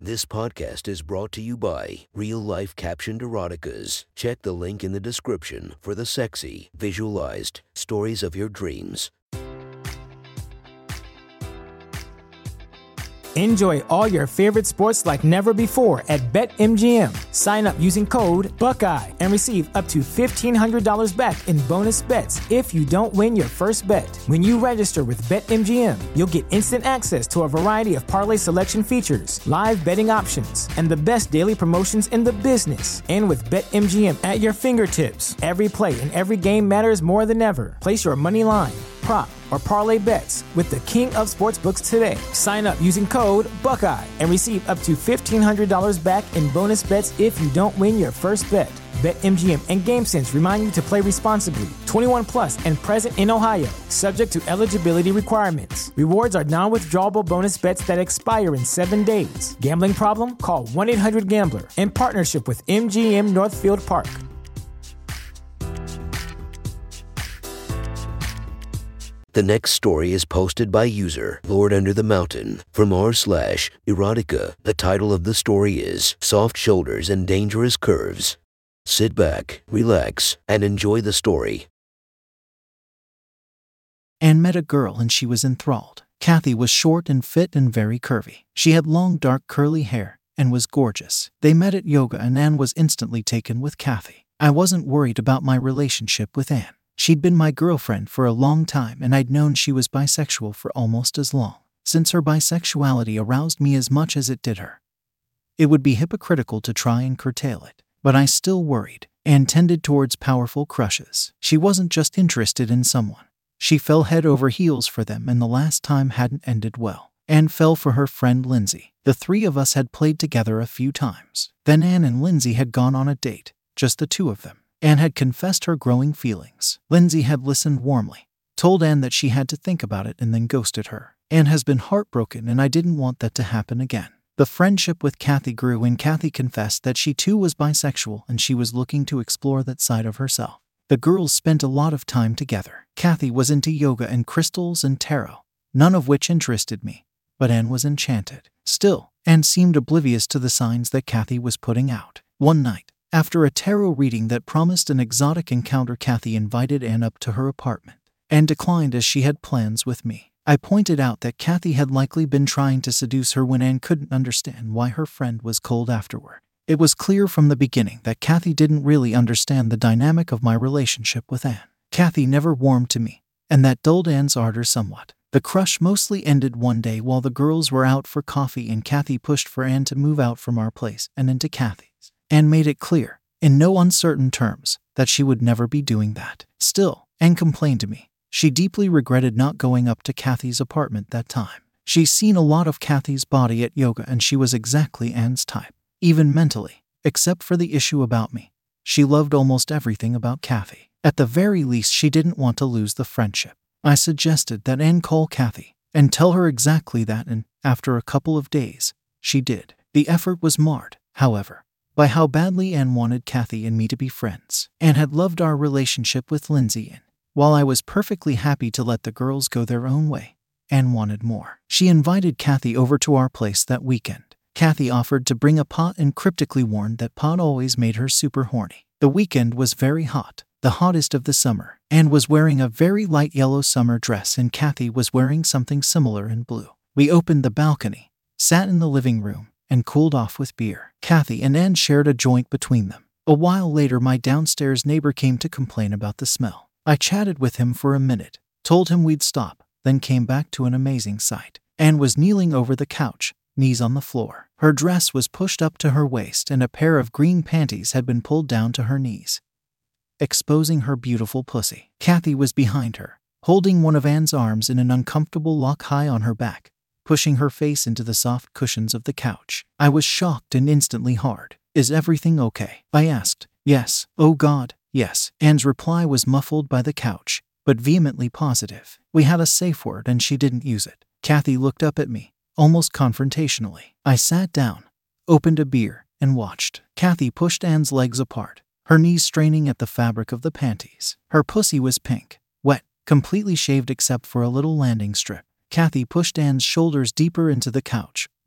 This podcast is brought to you by Real Life Captioned Eroticas. Check the link in the description for the sexy, visualized stories of your dreams. Enjoy all your favorite sports like never before at BetMGM. Sign up using code Buckeye and receive up to $1,500 back in bonus bets if you don't win your first bet. When you register with BetMGM, you'll get instant access to a variety of parlay selection features, live betting options, and the best daily promotions in the business. And with BetMGM at your fingertips, every play and every game matters more than ever. Place your money line, prop, or parlay bets with the king of sportsbooks today. Sign up using code Buckeye and receive up to $1,500 back in bonus bets if you don't win your first bet. BetMGM and GameSense remind you to play responsibly. 21 plus and present in Ohio, subject to eligibility requirements. Rewards are non-withdrawable bonus bets that expire in 7 days. Gambling problem? Call 1-800-GAMBLER. In partnership with MGM Northfield Park. The next story is posted by user Lord Under the Mountain from r/erotica. The title of the story is Soft Shoulders and Dangerous Curves. Sit back, relax, and enjoy the story. Anne met a girl and she was enthralled. Kathy was short and fit and very curvy. She had long dark curly hair and was gorgeous. They met at yoga and Anne was instantly taken with Kathy. I wasn't worried about my relationship with Anne. She'd been my girlfriend for a long time and I'd known she was bisexual for almost as long. Since her bisexuality aroused me as much as it did her, it would be hypocritical to try and curtail it. But I still worried and tended towards powerful crushes. She wasn't just interested in someone. She fell head over heels for them and the last time hadn't ended well. Anne fell for her friend Lindsay. The three of us had played together a few times. Then Anne and Lindsay had gone on a date, just the two of them. Anne had confessed her growing feelings. Lindsay had listened warmly, told Anne that she had to think about it and then ghosted her. Anne has been heartbroken and I didn't want that to happen again. The friendship with Kathy grew when Kathy confessed that she too was bisexual and she was looking to explore that side of herself. The girls spent a lot of time together. Kathy was into yoga and crystals and tarot, none of which interested me, but Anne was enchanted. Still, Anne seemed oblivious to the signs that Kathy was putting out. One night, after a tarot reading that promised an exotic encounter, Kathy invited Anne up to her apartment. Anne declined as she had plans with me. I pointed out that Kathy had likely been trying to seduce her when Anne couldn't understand why her friend was cold afterward. It was clear from the beginning that Kathy didn't really understand the dynamic of my relationship with Anne. Kathy never warmed to me, and that dulled Anne's ardor somewhat. The crush mostly ended one day while the girls were out for coffee and Kathy pushed for Anne to move out from our place and into Kathy's. Anne made it clear, in no uncertain terms, that she would never be doing that. Still, Anne complained to me. She deeply regretted not going up to Kathy's apartment that time. She's seen a lot of Kathy's body at yoga and she was exactly Anne's type, even mentally, except for the issue about me. She loved almost everything about Kathy. At the very least, she didn't want to lose the friendship. I suggested that Anne call Kathy and tell her exactly that, and after a couple of days, she did. The effort was marred, however, by how badly Anne wanted Kathy and me to be friends. Anne had loved our relationship with Lindsay, and while I was perfectly happy to let the girls go their own way, Anne wanted more. She invited Kathy over to our place that weekend. Kathy offered to bring a pot and cryptically warned that pot always made her super horny. The weekend was very hot, the hottest of the summer. Anne was wearing a very light yellow summer dress and Kathy was wearing something similar in blue. We opened the balcony, sat in the living room, and cooled off with beer. Kathy and Anne shared a joint between them. A while later, my downstairs neighbor came to complain about the smell. I chatted with him for a minute, told him we'd stop, then came back to an amazing sight. Anne was kneeling over the couch, knees on the floor. Her dress was pushed up to her waist and a pair of green panties had been pulled down to her knees, exposing her beautiful pussy. Kathy was behind her, holding one of Anne's arms in an uncomfortable lock high on her back, pushing her face into the soft cushions of the couch. I was shocked and instantly hard. "Is everything okay?" I asked. "Yes. Oh God, yes." Anne's reply was muffled by the couch, but vehemently positive. We had a safe word and she didn't use it. Kathy looked up at me, almost confrontationally. I sat down, opened a beer, and watched. Kathy pushed Anne's legs apart, her knees straining at the fabric of the panties. Her pussy was pink, wet, completely shaved except for a little landing strip. Kathy pushed Anne's shoulders deeper into the couch,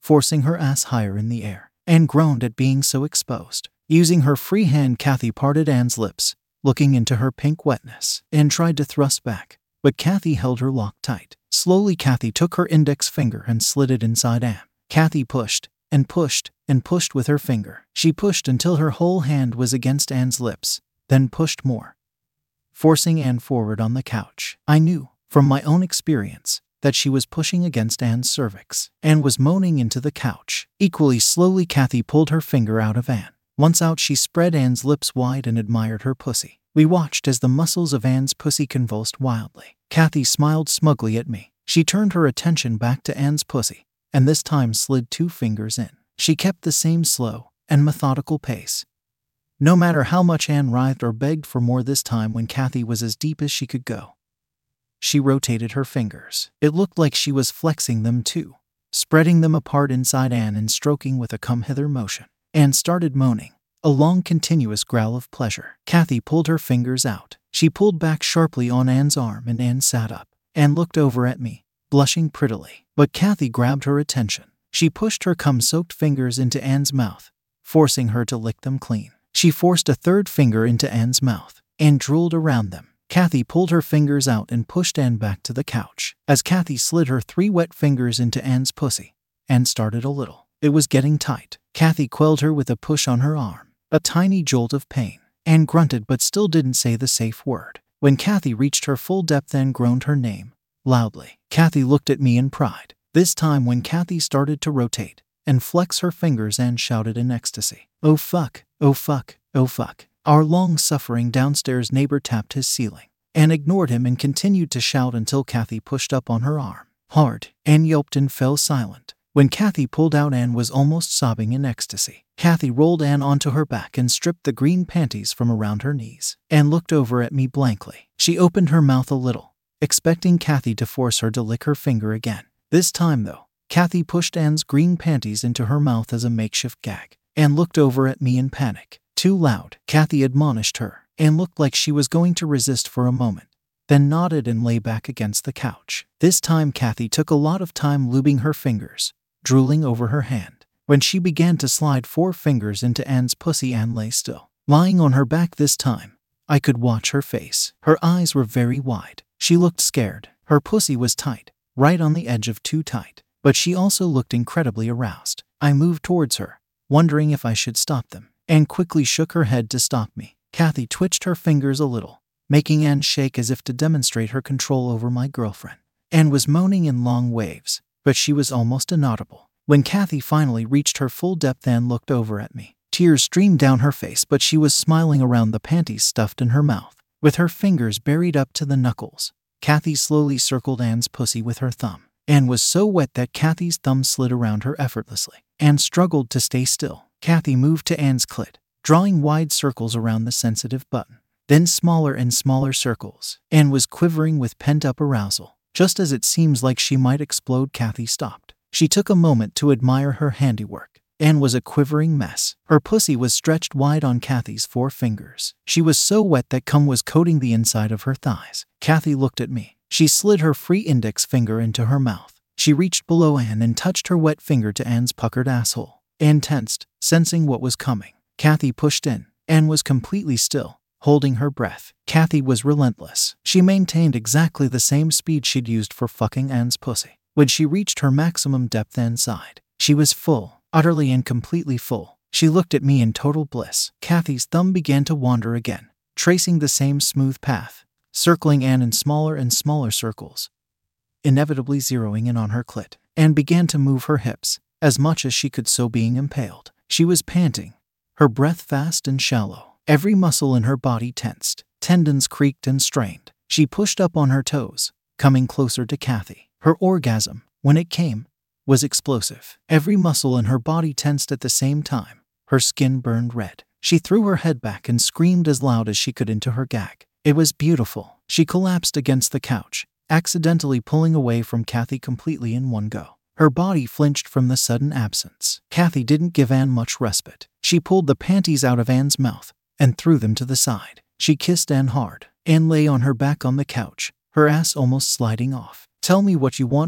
forcing her ass higher in the air. Anne groaned at being so exposed. Using her free hand, Kathy parted Anne's lips, looking into her pink wetness. Anne tried to thrust back, but Kathy held her locked tight. Slowly, Kathy took her index finger and slid it inside Anne. Kathy pushed and pushed and pushed with her finger. She pushed until her whole hand was against Anne's lips, then pushed more, forcing Anne forward on the couch. I knew, from my own experience, that she was pushing against Anne's cervix. Anne was moaning into the couch. Equally slowly, Kathy pulled her finger out of Anne. Once out, she spread Anne's lips wide and admired her pussy. We watched as the muscles of Anne's pussy convulsed wildly. Kathy smiled smugly at me. She turned her attention back to Anne's pussy, and this time slid 2 fingers in. She kept the same slow and methodical pace. No matter how much Anne writhed or begged for more this time, when Kathy was as deep as she could go, she rotated her fingers. It looked like she was flexing them too, spreading them apart inside Anne and stroking with a come-hither motion. Anne started moaning, a long continuous growl of pleasure. Kathy pulled her fingers out. She pulled back sharply on Anne's arm and Anne sat up. Anne looked over at me, blushing prettily. But Kathy grabbed her attention. She pushed her cum-soaked fingers into Anne's mouth, forcing her to lick them clean. She forced a 3rd finger into Anne's mouth and drooled around them. Kathy pulled her fingers out and pushed Anne back to the couch. As Kathy slid her 3 wet fingers into Anne's pussy, Anne started a little. It was getting tight. Kathy quelled her with a push on her arm. A tiny jolt of pain. Anne grunted but still didn't say the safe word. When Kathy reached her full depth, Anne groaned her name loudly. Kathy looked at me in pride. This time, when Kathy started to rotate and flex her fingers, Anne shouted in ecstasy, "Oh fuck, oh fuck, oh fuck." Our long-suffering downstairs neighbor tapped his ceiling. Anne ignored him and continued to shout until Kathy pushed up on her arm hard. Anne yelped and fell silent. When Kathy pulled out, Anne was almost sobbing in ecstasy. Kathy rolled Anne onto her back and stripped the green panties from around her knees. Anne looked over at me blankly. She opened her mouth a little, expecting Kathy to force her to lick her finger again. This time, though, Kathy pushed Anne's green panties into her mouth as a makeshift gag. Anne looked over at me in panic. "Too loud," Kathy admonished her. Anne looked like she was going to resist for a moment, then nodded and lay back against the couch. This time, Kathy took a lot of time lubing her fingers, drooling over her hand. When she began to slide 4 fingers into Anne's pussy, Anne lay still, lying on her back this time. I could watch her face. Her eyes were very wide. She looked scared. Her pussy was tight, right on the edge of too tight, but she also looked incredibly aroused. I moved towards her, wondering if I should stop them. Anne quickly shook her head to stop me. Kathy twitched her fingers a little, making Anne shake as if to demonstrate her control over my girlfriend. Anne was moaning in long waves, but she was almost inaudible. When Kathy finally reached her full depth, Anne looked over at me. Tears streamed down her face, but she was smiling around the panties stuffed in her mouth. With her fingers buried up to the knuckles, Kathy slowly circled Anne's pussy with her thumb. Anne was so wet that Kathy's thumb slid around her effortlessly. Anne struggled to stay still. Kathy moved to Anne's clit, drawing wide circles around the sensitive button. Then smaller and smaller circles. Anne was quivering with pent-up arousal. Just as it seems like she might explode, Kathy stopped. She took a moment to admire her handiwork. Anne was a quivering mess. Her pussy was stretched wide on Kathy's 4 fingers. She was so wet that cum was coating the inside of her thighs. Kathy looked at me. She slid her free index finger into her mouth. She reached below Anne and touched her wet finger to Anne's puckered asshole. Anne tensed, sensing what was coming. Kathy pushed in. Anne was completely still, holding her breath. Kathy was relentless. She maintained exactly the same speed she'd used for fucking Anne's pussy. When she reached her maximum depth, Anne sighed. She was full, utterly and completely full. She looked at me in total bliss. Kathy's thumb began to wander again, tracing the same smooth path, circling Anne in smaller and smaller circles, inevitably zeroing in on her clit. Anne began to move her hips, as much as she could so being impaled. She was panting, her breath fast and shallow. Every muscle in her body tensed, tendons creaked and strained. She pushed up on her toes, coming closer to Kathy. Her orgasm, when it came, was explosive. Every muscle in her body tensed at the same time. Her skin burned red. She threw her head back and screamed as loud as she could into her gag. It was beautiful. She collapsed against the couch, accidentally pulling away from Kathy completely in one go. Her body flinched from the sudden absence. Kathy didn't give Anne much respite. She pulled the panties out of Anne's mouth and threw them to the side. She kissed Anne hard. Anne lay on her back on the couch, her ass almost sliding off. "Tell me what you want, Anne,"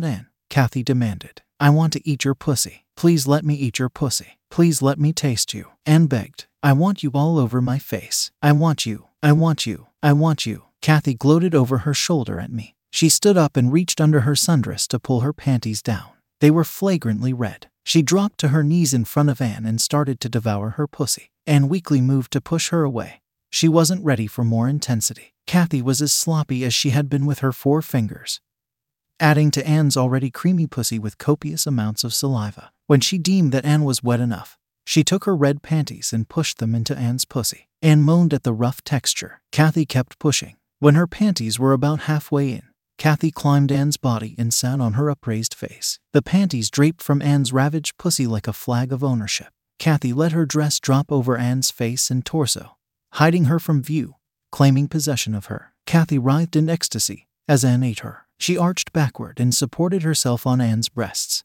Kathy demanded. I want to eat your pussy. Please let me eat your pussy. Please let me taste you. Anne begged. I want you all over my face. I want you. I want you. I want you. Kathy gloated over her shoulder at me. She stood up and reached under her sundress to pull her panties down. They were flagrantly red. She dropped to her knees in front of Anne and started to devour her pussy. Anne weakly moved to push her away. She wasn't ready for more intensity. Kathy was as sloppy as she had been with her 4 fingers, adding to Anne's already creamy pussy with copious amounts of saliva. When she deemed that Anne was wet enough, she took her red panties and pushed them into Anne's pussy. Anne moaned at the rough texture. Kathy kept pushing. When her panties were about halfway in, Kathy climbed Anne's body and sat on her upraised face. The panties draped from Anne's ravaged pussy like a flag of ownership. Kathy let her dress drop over Anne's face and torso, hiding her from view, claiming possession of her. Kathy writhed in ecstasy as Anne ate her. She arched backward and supported herself on Anne's breasts.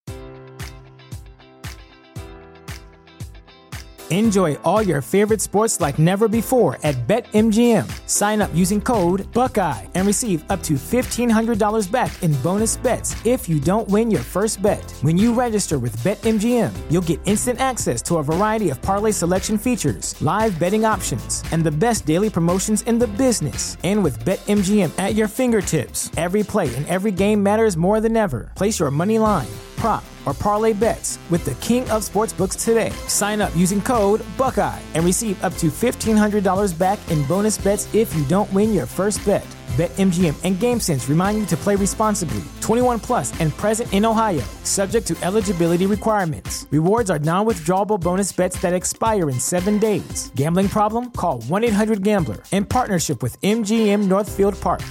Enjoy all your favorite sports like never before at BetMGM. Sign up using code Buckeye and receive up to $1,500 back in bonus bets if you don't win your first bet. When you register with BetMGM, you'll get instant access to a variety of parlay selection features, live betting options, and the best daily promotions in the business. And with BetMGM at your fingertips, every play and every game matters more than ever. Place your money line, prop, or parlay bets with the king of sportsbooks today. Sign up using code Buckeye and receive up to $1,500 back in bonus bets if you don't win your first bet. BetMGM and GameSense remind you to play responsibly. 21 plus and present in Ohio, subject to eligibility requirements. Rewards are non-withdrawable bonus bets that expire in 7 days. Gambling problem? Call 1-800-GAMBLER. In partnership with MGM Northfield Park.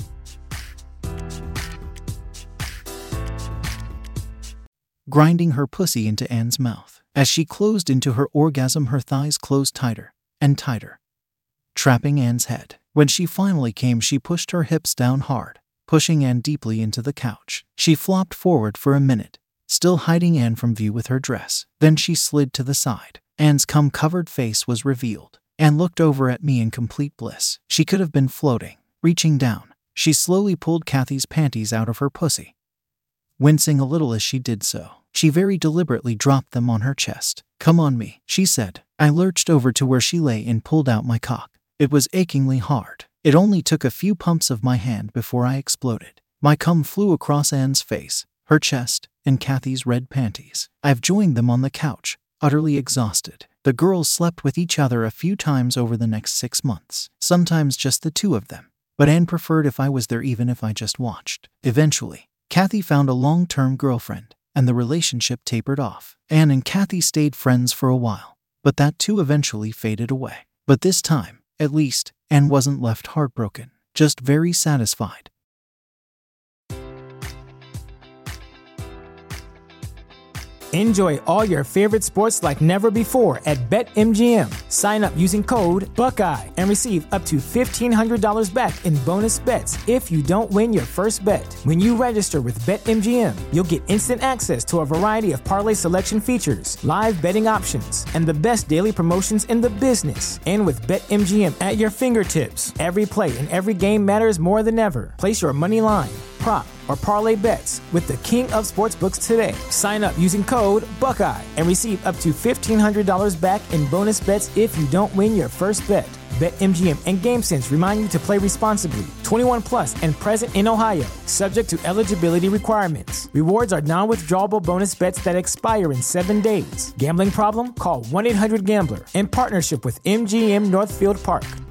Grinding her pussy into Anne's mouth. As she closed into her orgasm, her thighs closed tighter and tighter, trapping Anne's head. When she finally came, she pushed her hips down hard, pushing Anne deeply into the couch. She flopped forward for a minute, still hiding Anne from view with her dress. Then she slid to the side. Anne's cum-covered face was revealed. Anne looked over at me in complete bliss. She could have been floating. Reaching down, she slowly pulled Kathy's panties out of her pussy, wincing a little as she did so. She very deliberately dropped them on her chest. Come on me, she said. I lurched over to where she lay and pulled out my cock. It was achingly hard. It only took a few pumps of my hand before I exploded. My cum flew across Anne's face, her chest, and Kathy's red panties. I've joined them on the couch, utterly exhausted. The girls slept with each other a few times over the next 6 months, sometimes just the 2 of them. But Anne preferred if I was there even if I just watched. Eventually, Kathy found a long-term girlfriend, and the relationship tapered off. Anne and Kathy stayed friends for a while, but that too eventually faded away. But this time, at least, Anne wasn't left heartbroken, just very satisfied. Enjoy all your favorite sports like never before at BetMGM. Sign up using code Buckeye and receive up to $1,500 back in bonus bets if you don't win your first bet. When you register with BetMGM, you'll get instant access to a variety of parlay selection features, live betting options, and the best daily promotions in the business. And with BetMGM at your fingertips, every play and every game matters more than ever. Place your money line, prop, or parlay bets with the king of sportsbooks today. Sign up using code Buckeye and receive up to $1,500 back in bonus bets if you don't win your first bet. BetMGM and GameSense remind you to play responsibly. 21 plus and present in Ohio, subject to eligibility requirements. Rewards are non-withdrawable bonus bets that expire in 7 days. Gambling problem? Call 1-800-GAMBLER. In partnership with MGM Northfield Park.